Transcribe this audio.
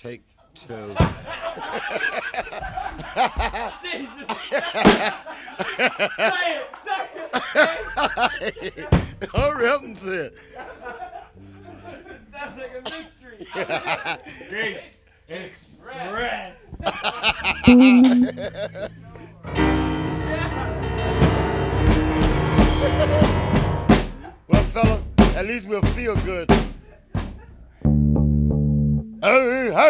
take two. Jesus. Say it. Hurry up and say it. Sounds like a mystery. Gates Express. Well, fellas, at least we'll feel good. Hey, hey.